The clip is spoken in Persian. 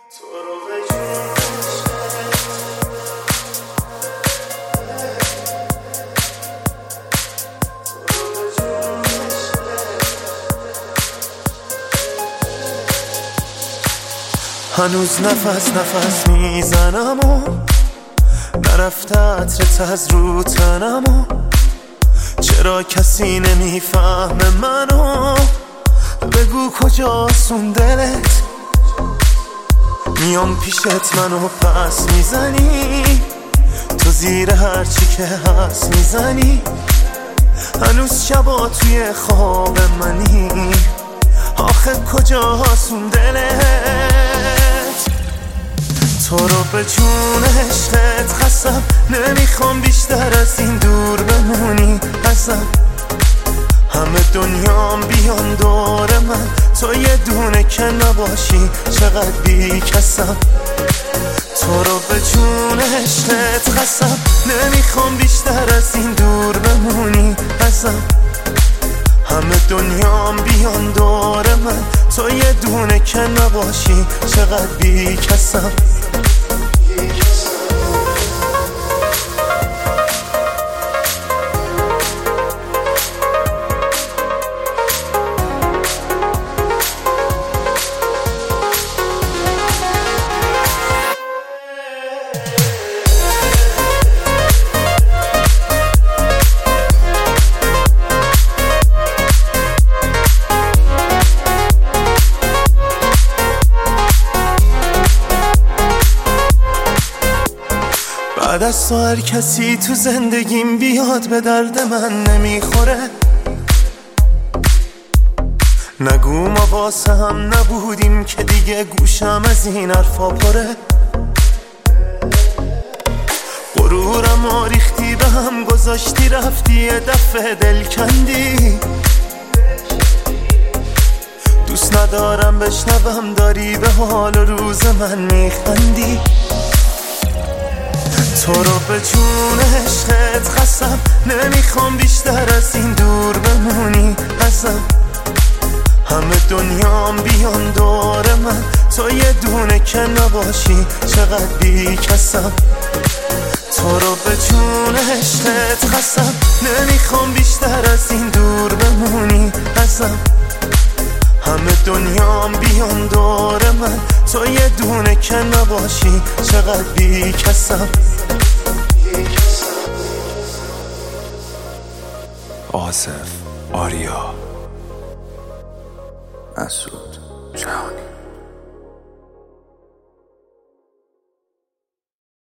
هنوز نفس میزنم و نرفته عطرت از رو تنم و چرا کسی نمیفهمه منو؟ بگو کجاست اون دلت؟ میام پیشت منو پس میزنی، تو زیر هرچی که هست میزنی. هنوز شبا توی خواب منی، آخه کجاست اون دلت؟ تو رو به جون عشقت قسم، نمیخوام بیشتر از این دور بمونی ازم. همه دنیام بیان دور من، تو یه دونه که نباشی چقدر بی کسم. تو رو به جون عشقت قسم، نمیخوام بیشتر از این دور بمونی ازم. همه دنیام بیان دور من، تو یه دونه که نباشی چقدر بی کسم. بعد از تو هر کسی تو زندگیم بیاد به درد من نمیخوره. نگو ما واسه هم نبودیم که دیگه گوشم از این حرفا پره. غرورم و ریختی به هم گذاشتی، رفتی یه دفعه دل کندی. دوست ندارم بشنوم داری به حال و روز من میخندی. تو رو به جون عشقت قسم، نمیخوام بیشتر از این دور بمونی ازم. همه دنیام بیان دور من، تو یه دونه که نباشی چقدر بی کسم. تو رو به جون عشقت قسم، نمیخوام بیشتر از این دور بمونی ازم. همه دنیام بیان دور من، تو یه دونه که نباشی چقدر بی کسم. آصف، آریا، مسعود جهانی.